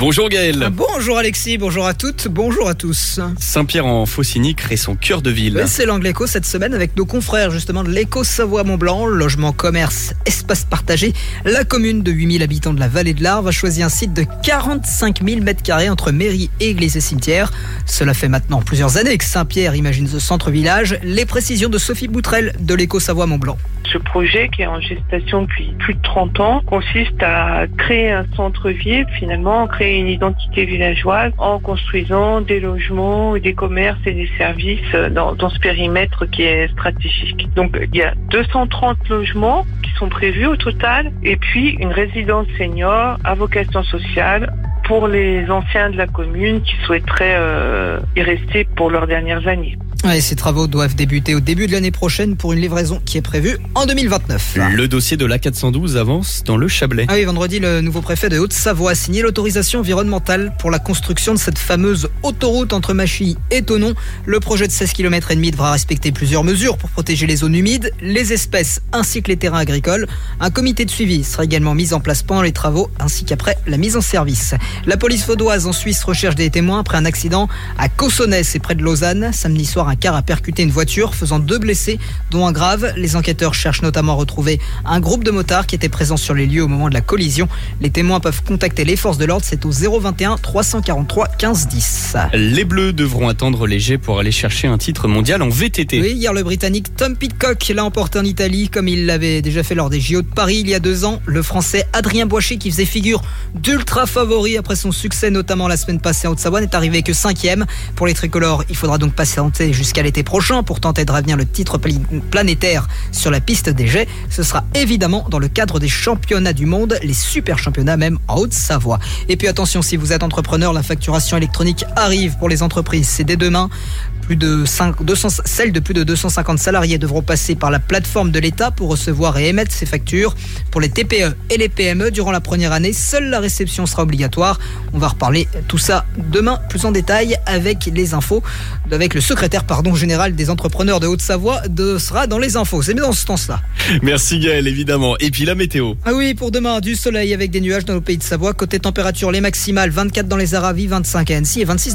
Bonjour Gaël. Bonjour Alexis, bonjour à toutes, bonjour à tous. Saint-Pierre-en-Faucigny crée son cœur de ville. C'est l'Angle Éco cette semaine avec nos confrères justement de l'Éco Savoie-Mont-Blanc, logement, commerce, espace partagé. La commune de 8000 habitants de la vallée de l'Arve a choisi un site de 45 000 m² entre mairie, église et cimetière. Cela fait maintenant plusieurs années que Saint-Pierre imagine ce centre-village. Les précisions de Sophie Boutrel de l'Éco Savoie-Mont-Blanc. Ce projet, qui est en gestation depuis plus de 30 ans, consiste à créer un centre-ville, finalement, créer une identité villageoise en construisant des logements, des commerces et des services dans ce périmètre qui est stratégique. Donc, il y a 230 logements qui sont prévus au total, et puis une résidence senior à vocation sociale pour les anciens de la commune qui souhaiteraient y rester pour leurs dernières années. Ouais, ces travaux doivent débuter au début de l'année prochaine pour une livraison qui est prévue en 2029. Le dossier de l'A412 avance dans le Chablais. Ah oui, vendredi, le nouveau préfet de Haute-Savoie a signé l'autorisation environnementale pour la construction de cette fameuse autoroute entre Machy et Thonon. Le projet de 16,5 km devra respecter plusieurs mesures pour protéger les zones humides, les espèces ainsi que les terrains agricoles. Un comité de suivi sera également mis en place pendant les travaux ainsi qu'après la mise en service. La police vaudoise en Suisse recherche des témoins après un accident à Cossonès et près de Lausanne. Samedi soir, un car a percuté une voiture, faisant 2 blessés, dont un grave. Les enquêteurs cherchent notamment à retrouver un groupe de motards qui était présent sur les lieux au moment de la collision. Les témoins peuvent contacter les forces de l'ordre, c'est au 021 343 15 10. Les Bleus devront attendre léger pour aller chercher un titre mondial en VTT. Oui, hier le Britannique Tom Pidcock l'a emporté en Italie, comme il l'avait déjà fait lors des JO de Paris il y a 2 ans. Le Français Adrien Boichet, qui faisait figure d'ultra favori après son succès, notamment la semaine passée en Haute-Savoie, n'est arrivé que 5e. Pour les tricolores, il faudra donc patienter jusqu'à l'été prochain pour tenter de revenir le titre planétaire sur la piste des jets. Ce sera évidemment dans le cadre des championnats du monde, les super championnats même en Haute-Savoie. Et puis attention, si vous êtes entrepreneur, la facturation électronique arrive pour les entreprises. C'est dès demain. Celles de plus de 250 salariés devront passer par la plateforme de l'État pour recevoir et émettre ces factures. Pour les TPE et les PME, durant la première année, seule la réception sera obligatoire. On va reparler tout ça demain plus en détail avec les infos, avec le secrétaire général des entrepreneurs de Haute-Savoie sera dans les infos. C'est bien dans ce sens-là. Merci Gaël, évidemment. Et puis la météo. Ah oui, pour demain, du soleil avec des nuages dans le pays de Savoie. Côté température, les maximales, 24 dans les Aravis, 25 à Annecy et 26